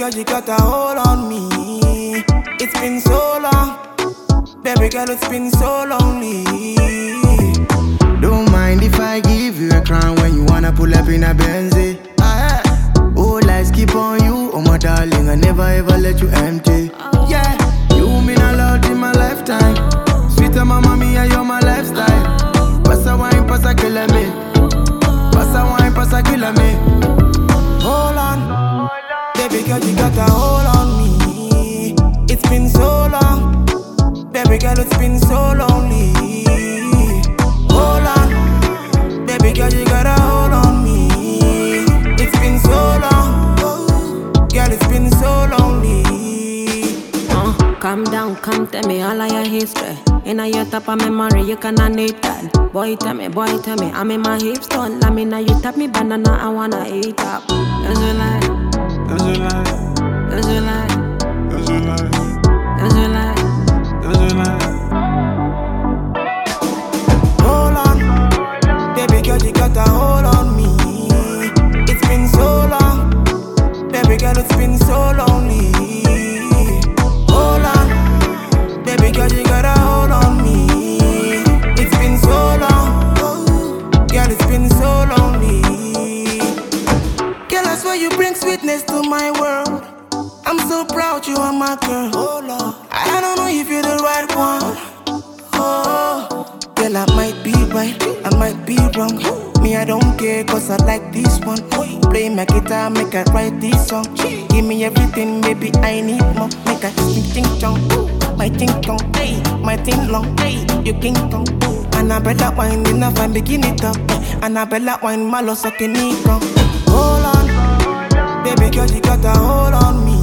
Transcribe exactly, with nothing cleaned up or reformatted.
girl, you got a hold on me. It's been so long. Baby girl, it's been so lonely. Don't mind if I give you a crown when you wanna pull up in a Benzie. Oh, lights keep on you, oh my darling, I never ever let you empty. Yeah, you mean a lot in my lifetime. Sweeter mama mia, you're my lifestyle. Pasa wine, pasa killer me. Pasa wine, pasa killer me. Hold on, baby girl, you got a hold on me. It's been so long, baby girl, it's been so lonely. Hold on, baby girl, you got a hold on me. It's been so long, girl, it's been so lonely. Uh, calm down, come tell me all of your history. In a your top of memory, you cannot need that. Boy, tell me, boy, tell me, I'm in my hips done. I mean, now you tap me banana, I wanna eat up. That's a lie. That's a lie. That's a lie. That's a lie. That's a lie. That's a lie. Hold on, baby girl, you got a hold on me. It's been so long, baby girl, it's been so lonely. Hold on, baby girl, you got a hold on me. It's been so long, girl, it's been so lonely. Girl, I swear you bring sweetness to my world. I'm so proud you are my girl. Oh Lord, I don't know if you're the right one. Oh, girl, I might be right, I might be wrong. Me, I don't care, cause I like this one. Play my guitar, make I write this song. Give me everything, baby, I need more. Make I sing ting chong, my ting chong, hey, my ting long, hey, you king kong. And I bet that wine enough and begin it up. And I bet that wine malo sucking it up. Hold on, baby girl, you got a hold on me.